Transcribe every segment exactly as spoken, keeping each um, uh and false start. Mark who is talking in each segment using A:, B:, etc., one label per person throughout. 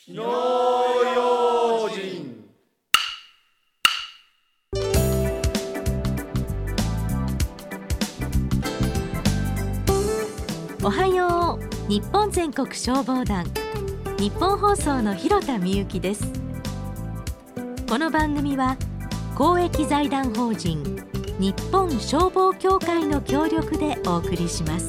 A: 火の用心。
B: おはよう。日本全国消防団、日本放送の広田美由です。この番組は公益財団法人日本消防協会の協力でお送りします。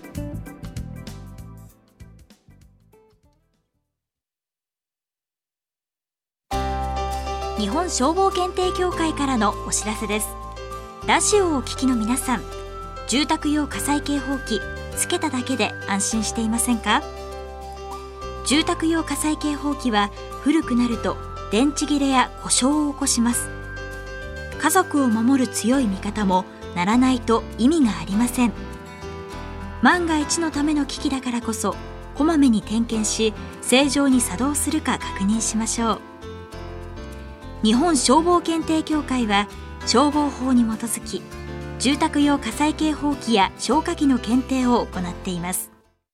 C: 日本消防検定協会からのお知らせです。ラジオをお聞きの皆さん、住宅用火災警報器つけただけで安心していませんか？住宅用火災警報器は古くなると電池切れや故障を起こします。家族を守る強い味方もならないと意味がありません。万が一のための機器だからこそ、こまめに点検し、正常に作動するか確認しましょう。日本消防検定協会は消防法に基づき、住宅用火災警報器や消火器の検定を行っています。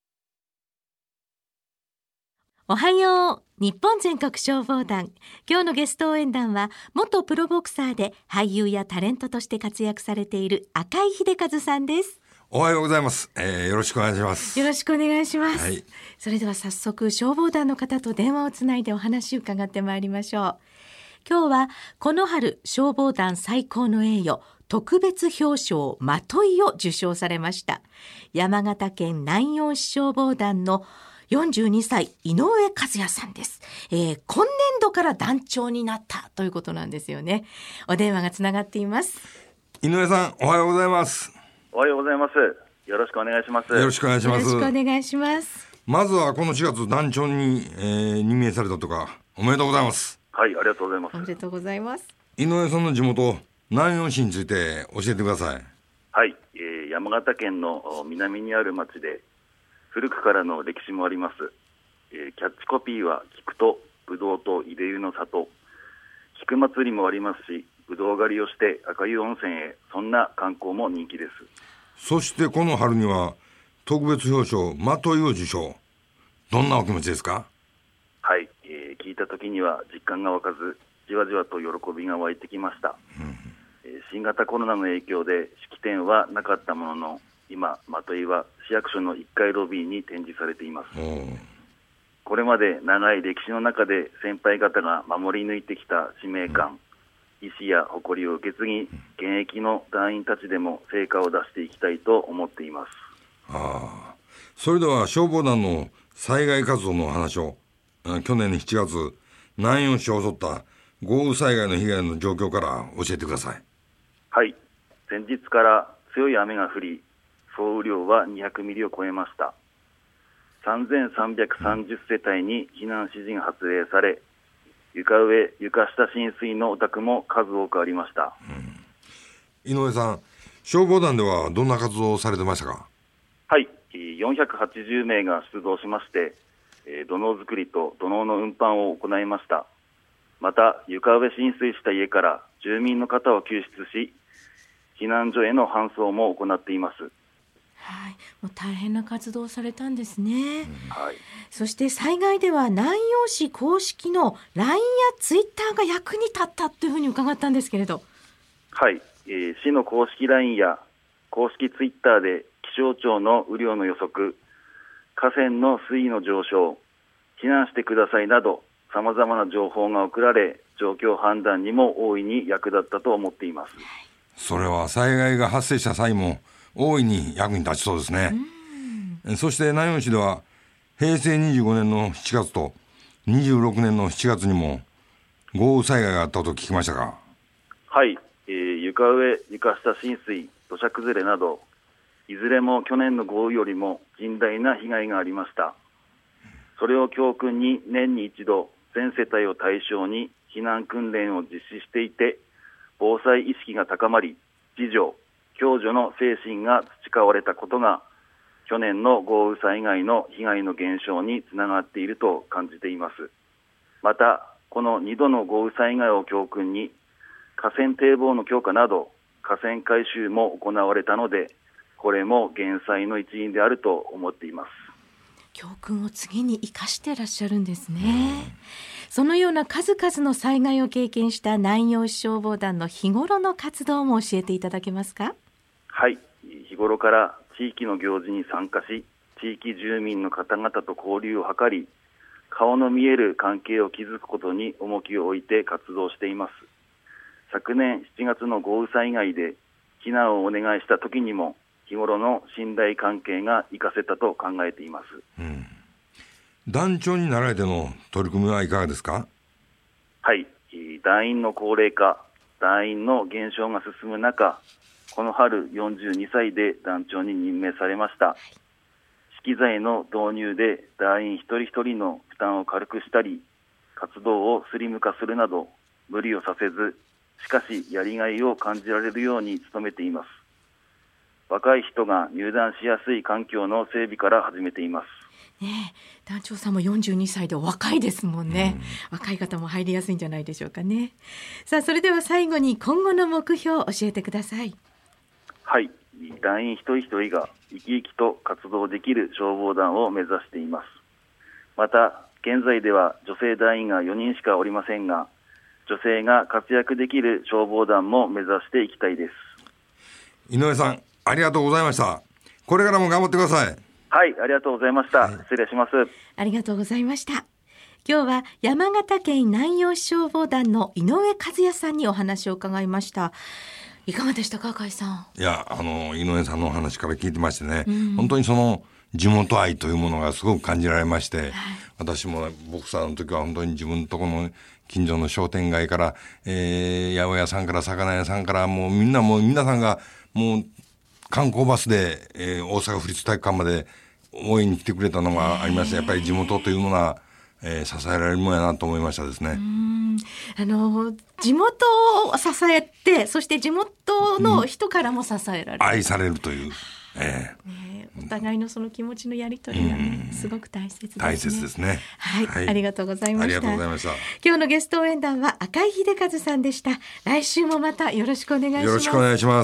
B: おはよう。日本全国消防団、今日のゲスト応援団は元プロボクサーで俳優やタレントとして活躍されている赤井秀和さんです。
D: おはようございます、えー、よろしくお願いします。
B: よろしくお願いします、はい、それでは早速消防団の方と電話をつないでお話を伺ってまいりましょう。今日はこの春消防団最高の栄誉特別表彰まといを受賞されました山形県南陽市消防団のよんじゅうにさい井上和也さんです、えー、今年度から団長になったということなんですよね。お電話がつながっています。
D: 井上さん、おはようございます。
E: おはようございます。よろしくお願いします。
D: よろしくお願いします。
B: よろしくお願いします。
D: まずはこのしがつ団長に、えー、任命されたとかおめでとうございます。
E: はい、ありがとうございます。
B: おめでとうございます。
D: 井上さんの地元南陽市について教えてください。
E: はい、えー、山形県の南にある町で古くからの歴史もあります、えー、キャッチコピーは菊とぶどうといで湯の里、菊祭りもありますし、ぶどう狩りをして赤湯温泉へ、そんな観光も人気です。
D: そしてこの春には特別表彰まといを受賞、どんなお気持ちですか？
E: はい、えー、聞いた時には実感が湧かず、じわじわと喜びが湧いてきました、うんえー、新型コロナの影響で式典はなかったものの、今まといは市役所のいっかいロビーに展示されています。これまで長い歴史の中で先輩方が守り抜いてきた使命感、うん、意思や誇りを受け継ぎ、現役の団員たちでも成果を出していきたいと思っています。
D: ああ、それでは消防団の災害活動の話を、去年のしちがつ南陽市を襲った豪雨災害の被害の状況から教えてください。
E: はい、前日から強い雨が降り、総雨量はにひゃくミリを超えました。さんぜんさんびゃくさんじゅうせたいに避難指示が発令され、床上床下浸水のお宅も数多くありました、
D: うん、井上さん、消防団ではどんな活動をされてましたか？
E: はい、よんひゃくはちじゅうめいが出動しまして、土のう作りと土のうの運搬を行いました。また床上浸水した家から住民の方を救出し、避難所への搬送も行っています。
B: はい、もう大変な活動をされたんですね、
E: うんはい、
B: そして災害では南陽市公式の ライン やツイッターが役に立ったというふうに伺ったんですけれど。
E: はい、えー、市の公式 ライン や公式ツイッターで気象庁の雨量の予測、河川の水位の上昇、避難してくださいなどさまざまな情報が送られ、状況判断にも大いに役立ったと思っています。
D: それは災害が発生した際も大いに役に立ちそうですね。そして南陽市ではへいせいにじゅうごねんのしちがつとにじゅうろくねんのしちがつにも豪雨災害があったと聞きましたが。
E: はい、えー、床上床下浸水、土砂崩れなどいずれも去年の豪雨よりも甚大な被害がありました。それを教訓に年に一度全世帯を対象に避難訓練を実施していて、防災意識が高まり、自助共助の精神が培われたことが去年の豪雨災害の被害の減少につながっていると感じています。またこのにどの豪雨災害を教訓に河川堤防の強化など河川改修も行われたので、これも減災の一因であると思っています。
B: 教訓を次に生かしてらっしゃるんですね。そのような数々の災害を経験した南陽市消防団の日頃の活動も教えていただけますか？
E: はい、日頃から地域の行事に参加し、地域住民の方々と交流を図り、顔の見える関係を築くことに重きを置いて活動しています。昨年しちがつの豪雨災害で避難をお願いした時にも、日頃の信頼関係が生かせたと考えています。
D: うん、団長になられての取り組みはいかがですか？
E: はい、団員の高齢化、団員の減少が進む中、この春よんじゅうにさいで団長に任命されました。資機材の導入で団員一人一人の負担を軽くしたり、活動をスリム化するなど無理をさせず、しかしやりがいを感じられるように努めています。若い人が入団しやすい環境の整備から始めています。
B: ねえ、団長さんもよんじゅうにさいで若いですもんね、うん、若い方も入りやすいんじゃないでしょうかね。さあ、それでは最後に今後の目標を教えてください。
E: はい、団員一人一人が生き生きと活動できる消防団を目指しています。また現在では女性団員がよにんしかおりませんが、女性が活躍できる消防団も目指していきたいです。
D: 井上さん、ありがとうございました。これからも頑張ってください。
E: はい、ありがとうございました、はい、失礼します。
B: ありがとうございました。今日は山形県南陽市消防団の井上和也さんにお話を伺いました。いかがでしたか、赤井さん。
D: いや、あの井上さんのお話から聞いてましてね、うん、本当にその地元愛というものがすごく感じられまして、はい、私もボクサーの時は本当に自分のところの近所の商店街から、えー、八百屋さんから魚屋さんからもうみんなもう皆さんがもう観光バスで、えー、大阪府立体育館まで応援に来てくれたのがありまして、やっぱり地元というものは、えー、支えられるものやなと思いましたですね。
B: うーん、あの地元を支えて、そして地元の人からも支えられる、うん、
D: 愛されるという、えー
B: ね、お互いのその気持ちのやり取りが、ね、すごく大切ですね。
D: 大切ですね。
B: はい、はい、ありがとうございました。
D: ありがとうございました。
B: 今日のゲスト応援団は赤井秀和さんでした。来週もまたよろしくお願いします。
D: よろしくお願いします。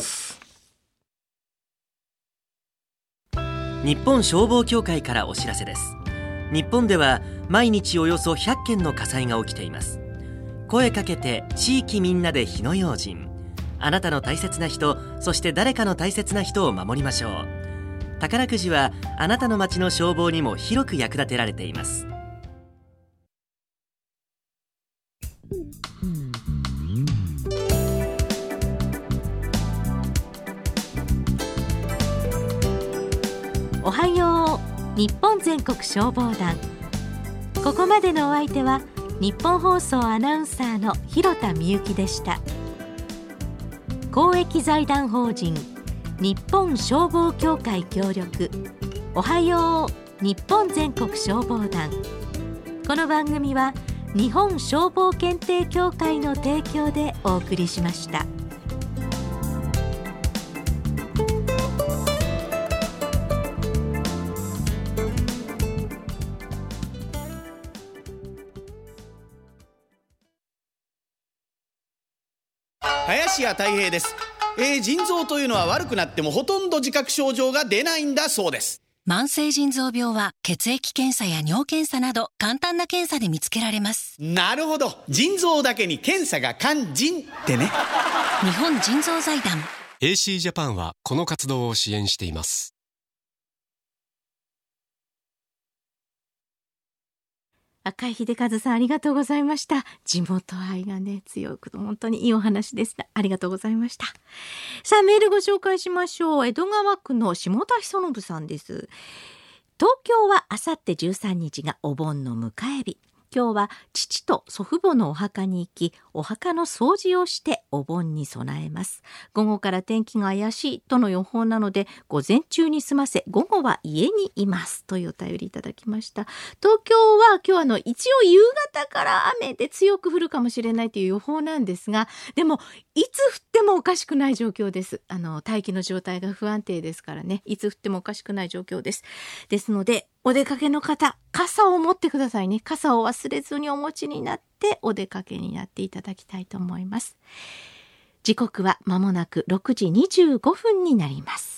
F: 日本消防協会からお知らせです。日本では毎日およそひゃっけんの火災が起きています。声かけて地域みんなで火の用心。あなたの大切な人、そして誰かの大切な人を守りましょう。宝くじはあなたの町の消防にも広く役立てられています。
B: おはよう日本全国消防団。ここまでのお相手は日本放送アナウンサーの広田みゆきでした。公益財団法人日本消防協会協力、おはよう日本全国消防団。この番組は日本消防検定協会の提供でお送りしました。
A: 林家たい平です。えー、腎臓というのは悪くなってもほとんど自覚症状が出ないんだそうです。
G: 慢性腎臓病は血液検査や尿検査など簡単な検査で見つけられます。
A: なるほど、腎臓だけに検査が肝腎ってね。
G: 日本腎臓財団
H: エーシー ジャパンはこの活動を支援しています。
B: 赤井秀和さん、ありがとうございました。地元愛がね強く、本当にいいお話でした。ありがとうございました。さあ、メールご紹介しましょう。江戸川区の下田久信さんです。東京はあさってじゅうさんにちがお盆の迎え日。今日は父と祖父母のお墓に行き、お墓の掃除をしてお盆に備えます。午後から天気が怪しいとの予報なので、午前中に済ませ午後は家にいますというお便りいただきました。東京は今日あの一応夕方から雨で強く降るかもしれないという予報なんですが、でもいつ降ってもおかしくない状況です。あの大気の状態が不安定ですからね、いつ降ってもおかしくない状況です。ですのでお出かけの方、傘を持ってくださいね。傘を忘れずにお持ちになってお出かけになっていただきたいと思います。時刻は間もなくろくじにじゅうごふんになります。